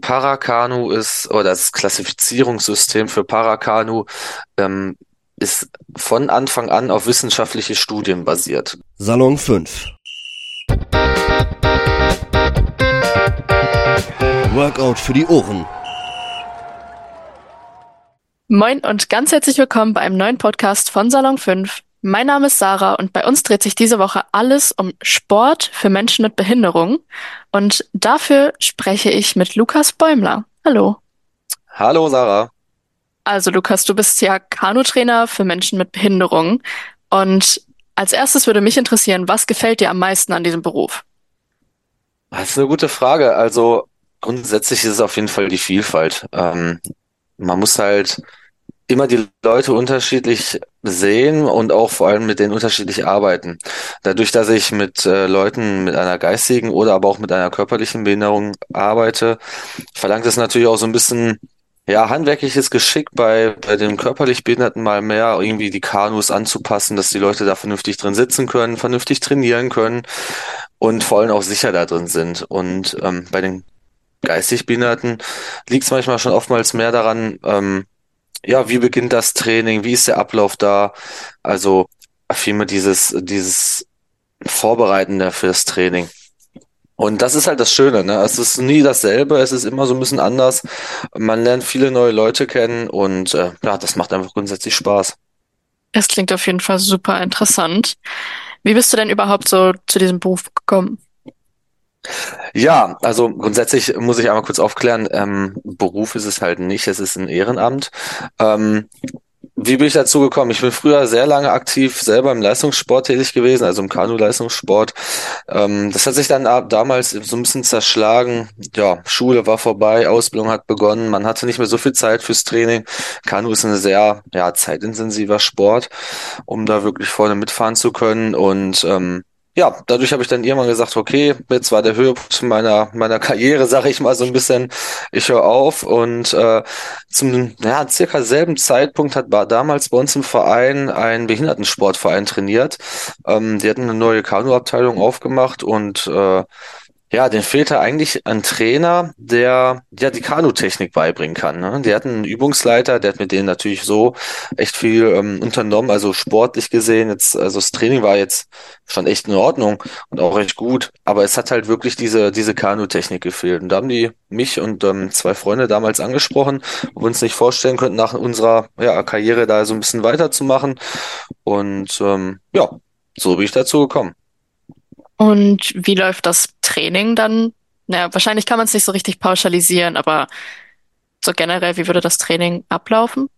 Parakanu ist, oder das Klassifizierungssystem für Parakanu, ähm, ist von Anfang an auf wissenschaftliche Studien basiert. Salon 5. Workout für die Ohren. Moin und ganz herzlich willkommen bei einem neuen Podcast von Salon 5. Mein Name ist Sarah und bei uns dreht sich diese Woche alles um Sport für Menschen mit Behinderung. Und dafür spreche ich mit Lukas Bäumler. Hallo. Hallo Sarah. Also Lukas, du bist ja Kanutrainer für Menschen mit Behinderung. Und als erstes würde mich interessieren, was gefällt dir am meisten an diesem Beruf? Das ist eine gute Frage. Also grundsätzlich ist es auf jeden Fall die Vielfalt. Man muss halt immer die Leute unterschiedlich sehen und auch vor allem mit denen unterschiedlich arbeiten. Dadurch, dass ich mit Leuten mit einer geistigen oder aber auch mit einer körperlichen Behinderung arbeite, verlangt es natürlich auch so ein bisschen, ja, handwerkliches Geschick bei dem körperlich Behinderten mal mehr, irgendwie die Kanus anzupassen, dass die Leute da vernünftig drin sitzen können, vernünftig trainieren können und vor allem auch sicher da drin sind. Und bei den geistig Behinderten liegt es manchmal schon oftmals mehr daran, ja, wie beginnt das Training? Wie ist der Ablauf da? Also vielmehr dieses Vorbereitende fürs Training. Und das ist halt das Schöne, ne? Es ist nie dasselbe, es ist immer so ein bisschen anders. Man lernt viele neue Leute kennen und ja, das macht einfach grundsätzlich Spaß. Es klingt auf jeden Fall super interessant. Wie bist du denn überhaupt so zu diesem Beruf gekommen? Ja, also grundsätzlich muss ich einmal kurz aufklären, Beruf ist es halt nicht, es ist ein Ehrenamt. Ähm, Wie bin ich dazu gekommen? Ich bin früher sehr lange aktiv selber im Leistungssport tätig gewesen, also im Kanu-Leistungssport. Das hat sich dann damals so ein bisschen zerschlagen. Ja, Schule war vorbei, Ausbildung hat begonnen, man hatte nicht mehr so viel Zeit fürs Training. Kanu ist ein sehr, ja, zeitintensiver Sport, um da wirklich vorne mitfahren zu können. Und ja, dadurch habe ich dann irgendwann gesagt, okay, jetzt war der Höhepunkt meiner Karriere, sage ich mal so ein bisschen, ich höre auf und zum ja, circa selben Zeitpunkt war damals bei uns im Verein ein Behindertensportverein trainiert. Die hatten eine neue Kanuabteilung aufgemacht und ja, den fehlte eigentlich ein Trainer, der ja die Kanutechnik beibringen kann. Ne? Die hatten einen Übungsleiter, der hat mit denen natürlich so echt viel unternommen, also sportlich gesehen. Jetzt, also das Training war jetzt schon echt in Ordnung und auch recht gut, aber es hat halt wirklich diese Kanutechnik gefehlt. Und da haben die mich und zwei Freunde damals angesprochen, ob wir uns nicht vorstellen könnten, nach unserer ja, Karriere da so ein bisschen weiterzumachen. Und ja, so bin ich dazu gekommen. Und wie läuft das Training dann? Naja, wahrscheinlich kann man es nicht so richtig pauschalisieren, aber so generell, wie würde das Training ablaufen?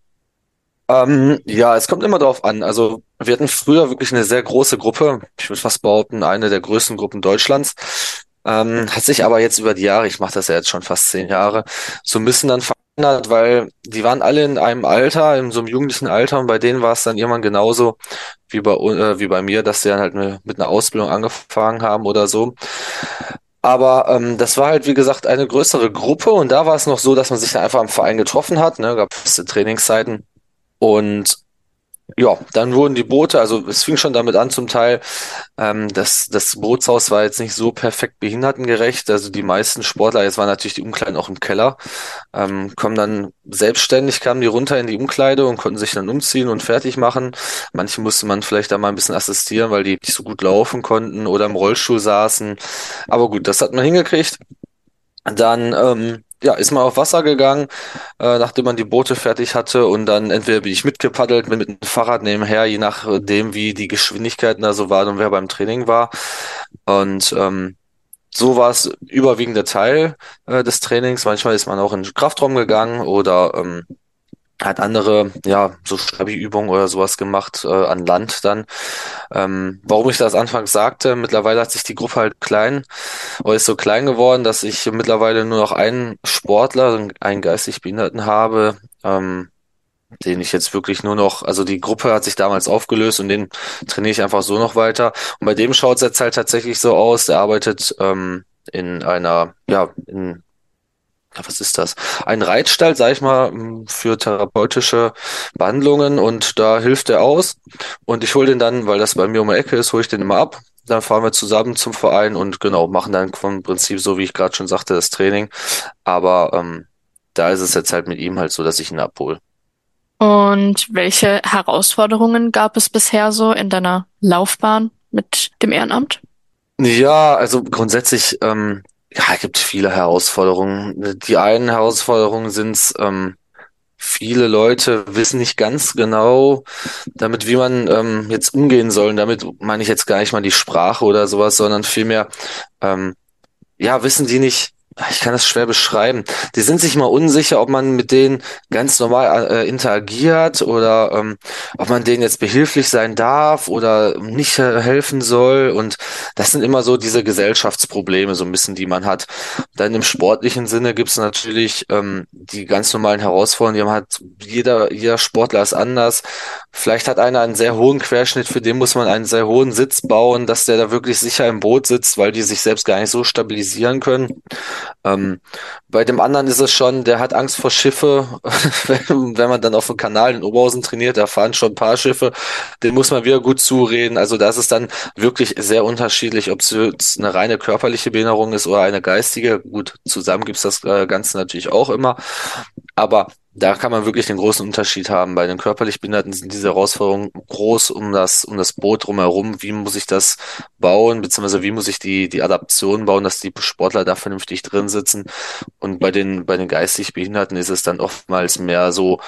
Ja, es kommt immer drauf an. Also wir hatten früher wirklich eine sehr große Gruppe. Ich würde fast behaupten, eine der größten Gruppen Deutschlands. Hat sich aber jetzt über die Jahre, ich mache das ja jetzt schon fast 10 Jahre, so ein bisschen dann verändert, weil die waren alle in einem Alter, in so einem jugendlichen Alter und bei denen war es dann irgendwann genauso wie bei mir, dass sie dann halt mit einer Ausbildung angefangen haben oder so. Aber das war halt, wie gesagt, eine größere Gruppe und da war es noch so, dass man sich dann einfach im Verein getroffen hat, ne, gab es Trainingszeiten. Und ja, dann wurden die Boote, also es fing schon damit an zum Teil, das Bootshaus war jetzt nicht so perfekt behindertengerecht. Also die meisten Sportler, jetzt waren natürlich die Umkleiden auch im Keller, kommen dann selbstständig, kamen die runter in die Umkleide und konnten sich dann umziehen und fertig machen. Manche musste man vielleicht da mal ein bisschen assistieren, weil die nicht so gut laufen konnten oder im Rollstuhl saßen. Aber gut, das hat man hingekriegt. Dann ja, ist man auf Wasser gegangen, nachdem man die Boote fertig hatte und dann entweder bin ich mitgepaddelt, bin mit dem Fahrrad nebenher, je nachdem, wie die Geschwindigkeiten da so waren und wer beim Training war. Und so war es überwiegend der Teil des Trainings. Manchmal ist man auch in den Kraftraum gegangen oder hat andere, ja, so Stabi-Übungen oder sowas gemacht, an Land dann. Warum ich das anfangs sagte, mittlerweile hat sich die Gruppe halt klein oder ist so klein geworden, dass ich mittlerweile nur noch einen Sportler, einen geistig Behinderten habe, den ich jetzt wirklich nur noch, also die Gruppe hat sich damals aufgelöst und den trainiere ich einfach so noch weiter. Und bei dem schaut es jetzt halt tatsächlich so aus, der arbeitet in einer, ja, was ist das? Ein Reitstall, sag ich mal, für therapeutische Behandlungen und da hilft er aus. Und ich hole den dann, weil das bei mir um die Ecke ist, hole ich den immer ab. dann fahren wir zusammen zum Verein und genau, machen dann vom Prinzip so, wie ich gerade schon sagte, das Training. Aber da ist es jetzt halt mit ihm halt so, dass ich ihn abhole. Und welche Herausforderungen gab es bisher so in deiner Laufbahn mit dem Ehrenamt? Ja, also grundsätzlich, ja, es gibt viele Herausforderungen. Die einen Herausforderungen sind, viele Leute wissen nicht ganz genau damit, wie man jetzt umgehen soll. Und damit meine ich jetzt gar nicht mal die Sprache oder sowas, sondern vielmehr, ähm, ja, wissen die nicht, ich kann das schwer beschreiben. Die sind sich mal unsicher, ob man mit denen ganz normal interagiert oder ob man denen jetzt behilflich sein darf oder nicht helfen soll. Und das sind immer so diese Gesellschaftsprobleme, so ein bisschen, die man hat. Dann im sportlichen Sinne gibt es natürlich die ganz normalen Herausforderungen, die man hat. Jeder Sportler ist anders. Vielleicht hat einer einen sehr hohen Querschnitt, für den muss man einen sehr hohen Sitz bauen, dass der da wirklich sicher im Boot sitzt, weil die sich selbst gar nicht so stabilisieren können. Ähm, bei dem anderen ist es schon, der hat Angst vor Schiffe. Wenn man dann auf dem Kanal in Oberhausen trainiert, da fahren schon ein paar Schiffe, den muss man wieder gut zureden. Also da ist es dann wirklich sehr unterschiedlich, ob es jetzt eine reine körperliche Behinderung ist oder eine geistige. Gut, zusammen gibt's das Ganze natürlich auch immer. Aber da kann man wirklich den großen Unterschied haben. Bei den körperlich Behinderten sind diese Herausforderungen groß um das Boot drumherum. Wie muss ich das bauen, beziehungsweise wie muss ich die Adaption bauen, dass die Sportler da vernünftig drin sitzen. Und bei den geistig Behinderten ist es dann oftmals mehr so,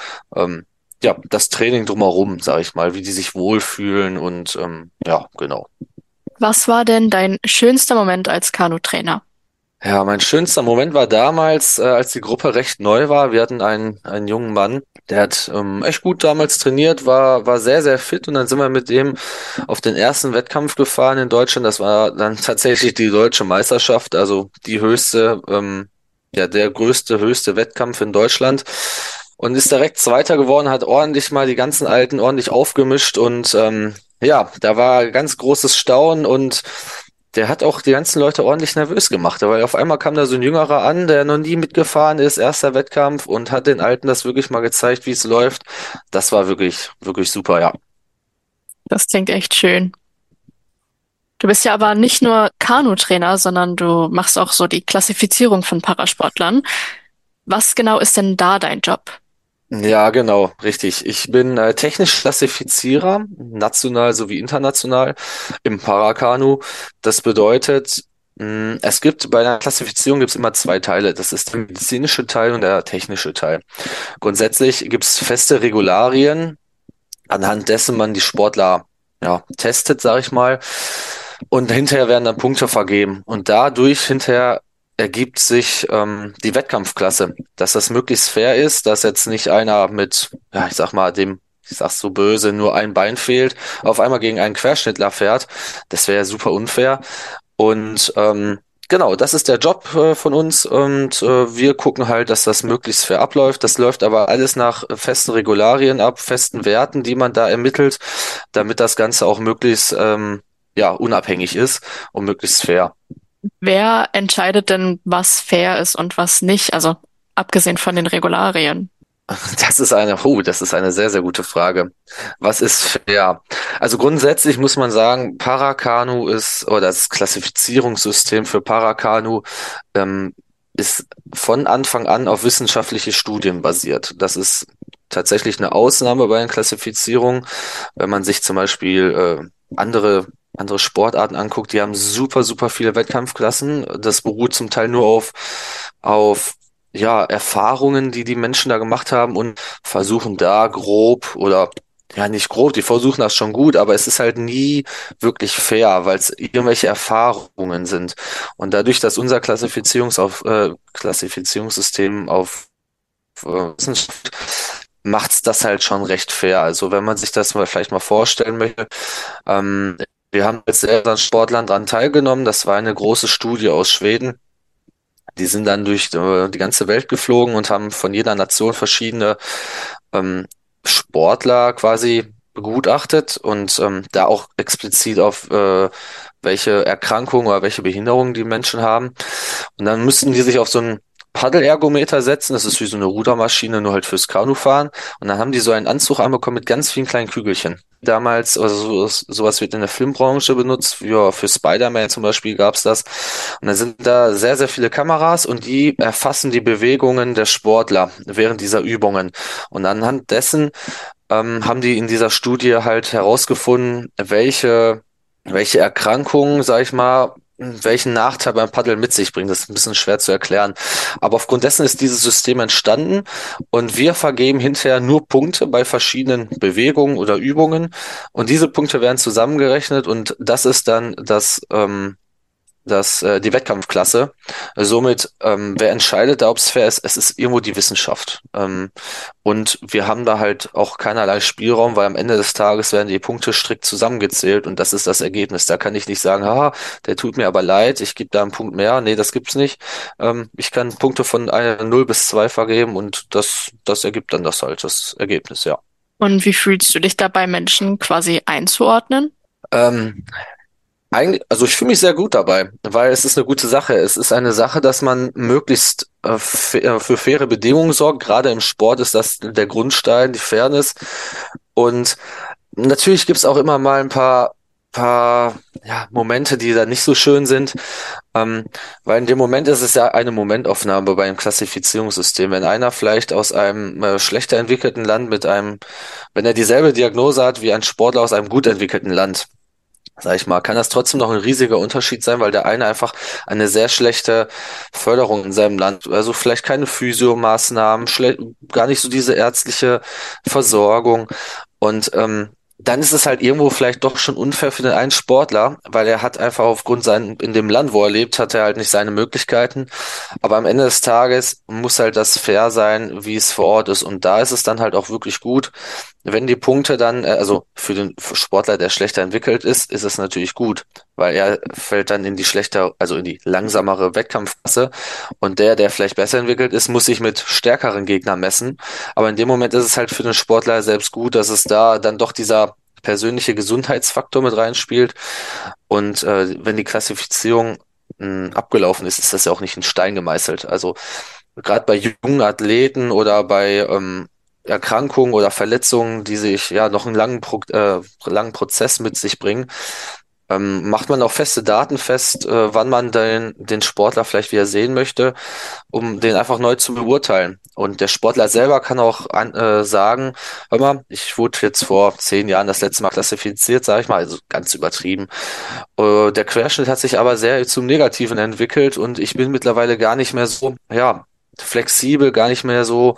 ja, das Training drumherum, sage ich mal, wie die sich wohlfühlen und ja, genau. Was war denn dein schönster Moment als Kanutrainer? Ja, mein schönster Moment war damals, als die Gruppe recht neu war. Wir hatten einen jungen Mann, der hat echt gut damals trainiert, war sehr, sehr fit und dann sind wir mit dem auf den ersten Wettkampf gefahren in Deutschland. Das war dann tatsächlich die deutsche Meisterschaft, also die höchste, ja, der höchste Wettkampf in Deutschland. Und ist direkt Zweiter geworden, hat ordentlich mal die ganzen Alten ordentlich aufgemischt und ja, da war ganz großes Staunen und der hat auch die ganzen Leute ordentlich nervös gemacht, weil auf einmal kam da so ein Jüngerer an, der noch nie mitgefahren ist, erster Wettkampf und hat den Alten das wirklich mal gezeigt, wie es läuft. Das war wirklich, wirklich super, ja. Das klingt echt schön. Du bist ja aber nicht nur Kanutrainer, sondern du machst auch so die Klassifizierung von Parasportlern. Was genau ist denn da dein Job? Ja, genau, richtig. Ich bin technisch Klassifizierer, national sowie international im Parakanu. Das bedeutet, es gibt bei einer Klassifizierung gibt es immer zwei Teile. Das ist der medizinische Teil und der technische Teil. Grundsätzlich gibt es feste Regularien, anhand dessen man die Sportler ja, testet, sage ich mal. Und hinterher werden dann Punkte vergeben. Und dadurch hinterher ergibt sich die Wettkampfklasse, dass das möglichst fair ist, dass jetzt nicht einer mit, ja, ich sag mal, ich sag's so böse, nur ein Bein fehlt, auf einmal gegen einen Querschnittler fährt. Das wäre ja super unfair. Und genau, das ist der Job von uns und wir gucken halt, dass das möglichst fair abläuft. Das läuft aber alles nach festen Regularien ab, festen Werten, die man da ermittelt, damit das Ganze auch möglichst ja, unabhängig ist und möglichst fair. Wer entscheidet denn, was fair ist und was nicht? Also abgesehen von den Regularien. Das ist eine sehr, sehr gute Frage. Was ist fair? Also grundsätzlich muss man sagen, Parakanu ist, oder das Klassifizierungssystem für Parakanu, ähm, ist von Anfang an auf wissenschaftliche Studien basiert. Das ist tatsächlich eine Ausnahme bei den Klassifizierungen. Wenn man sich zum Beispiel andere Sportarten anguckt, die haben super, super viele Wettkampfklassen. Das beruht zum Teil nur auf ja, Erfahrungen, die die Menschen da gemacht haben und versuchen da grob oder ja, nicht grob, die versuchen das schon gut, aber es ist halt nie wirklich fair, weil es irgendwelche Erfahrungen sind. Und dadurch, dass unser Klassifizierungssystem auf Wissenschaft macht's das halt schon recht fair. Also wenn man sich das mal vielleicht mal vorstellen möchte, wir haben jetzt unseren Sportlern dran teilgenommen. Das war eine große Studie aus Schweden. Die sind dann durch die ganze Welt geflogen und haben von jeder Nation verschiedene ähm, Sportler quasi begutachtet und da auch explizit auf welche Erkrankungen oder welche Behinderungen die Menschen haben. Und dann müssten die sich auf so ein Paddelergometer setzen. Das ist wie so eine Rudermaschine, nur halt fürs Kanufahren. Und dann haben die so einen Anzug anbekommen mit ganz vielen kleinen Kügelchen. Damals, also sowas wird in der Filmbranche benutzt. Ja, für Spider-Man zum Beispiel gab's das. Und dann sind da sehr, sehr viele Kameras und die erfassen die Bewegungen der Sportler während dieser Übungen. Und anhand dessen haben die in dieser Studie halt herausgefunden, welche Erkrankungen, sag ich mal, welchen Nachteil beim Paddeln mit sich bringt. Das ist ein bisschen schwer zu erklären. Aber aufgrund dessen ist dieses System entstanden und wir vergeben hinterher nur Punkte bei verschiedenen Bewegungen oder Übungen. Und diese Punkte werden zusammengerechnet und das ist dann die Wettkampfklasse. Somit, wer entscheidet da, ob es fair ist? Es ist irgendwo die Wissenschaft. Und wir haben da halt auch keinerlei Spielraum, weil am Ende des Tages werden die Punkte strikt zusammengezählt und das ist das Ergebnis. Da kann ich nicht sagen, haha, der tut mir aber leid, ich gebe da einen Punkt mehr. Nee, das gibt's nicht. Ich kann Punkte von 0 bis 2 vergeben und das ergibt dann das Ergebnis, ja. Und wie fühlst du dich dabei, Menschen quasi einzuordnen? Ähm, Eigentlich, also ich fühle mich sehr gut dabei, weil es ist eine gute Sache. Es ist eine Sache, dass man möglichst für faire Bedingungen sorgt. Gerade im Sport ist das der Grundstein, die Fairness. Und natürlich gibt's auch immer mal ein paar ja, Momente, die da nicht so schön sind. Ähm, Weil in dem Moment ist es ja eine Momentaufnahme beim Klassifizierungssystem. Wenn einer vielleicht aus einem schlechter entwickelten Land wenn er dieselbe Diagnose hat wie ein Sportler aus einem gut entwickelten Land, sag ich mal, kann das trotzdem noch ein riesiger Unterschied sein, weil der eine einfach eine sehr schlechte Förderung in seinem Land, also vielleicht keine Physiomaßnahmen, gar nicht so diese ärztliche Versorgung und dann ist es halt irgendwo vielleicht doch schon unfair für den einen Sportler, weil er hat einfach in dem Land, wo er lebt, hat er halt nicht seine Möglichkeiten. Aber am Ende des Tages muss halt das fair sein, wie es vor Ort ist. Und da ist es dann halt auch wirklich gut, wenn die Punkte dann, also für Sportler, der schlechter entwickelt ist es natürlich gut, weil er fällt dann also in die langsamere Wettkampfklasse und der vielleicht besser entwickelt ist, muss sich mit stärkeren Gegnern messen. Aber in dem Moment ist es halt für den Sportler selbst gut, dass es da dann doch dieser persönliche Gesundheitsfaktor mit reinspielt. Und wenn die Klassifizierung abgelaufen ist, ist das ja auch nicht in Stein gemeißelt. Also gerade bei jungen Athleten oder bei Erkrankungen oder Verletzungen, die sich ja noch einen langen Prozess mit sich bringen, macht man auch feste Daten fest, wann man den Sportler vielleicht wieder sehen möchte, um den einfach neu zu beurteilen. Und der Sportler selber kann auch sagen, hör mal, ich wurde jetzt vor 10 Jahren das letzte Mal klassifiziert, sage ich mal, also ganz übertrieben. Der Querschnitt hat sich aber sehr zum Negativen entwickelt und ich bin mittlerweile gar nicht mehr so, ja, flexibel, gar nicht mehr so,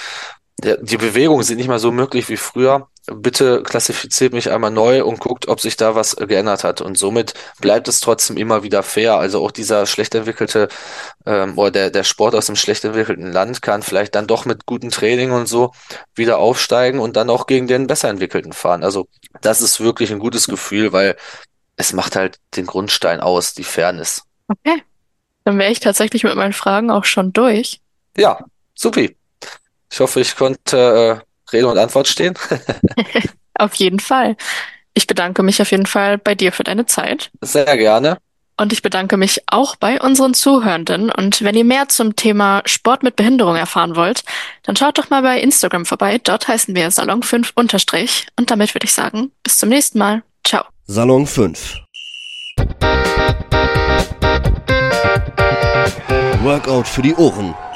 die Bewegungen sind nicht mehr so möglich wie früher. Bitte klassifiziert mich einmal neu und guckt, ob sich da was geändert hat. Und somit bleibt es trotzdem immer wieder fair. Also auch dieser schlecht entwickelte oder der Sport aus dem schlecht entwickelten Land kann vielleicht dann doch mit gutem Training und so wieder aufsteigen und dann auch gegen den besser entwickelten fahren. Also das ist wirklich ein gutes Gefühl, weil es macht halt den Grundstein aus, die Fairness. Okay, dann wäre ich tatsächlich mit meinen Fragen auch schon durch. Ja, supi. Ich hoffe, ich konnte Rede und Antwort stehen. Auf jeden Fall. Ich bedanke mich auf jeden Fall bei dir für deine Zeit. Sehr gerne. Und ich bedanke mich auch bei unseren Zuhörenden. Und wenn ihr mehr zum Thema Sport mit Behinderung erfahren wollt, dann schaut doch mal bei Instagram vorbei. Dort heißen wir Salon5_. Und damit würde ich sagen, bis zum nächsten Mal. Ciao. Salon 5. Workout für die Ohren.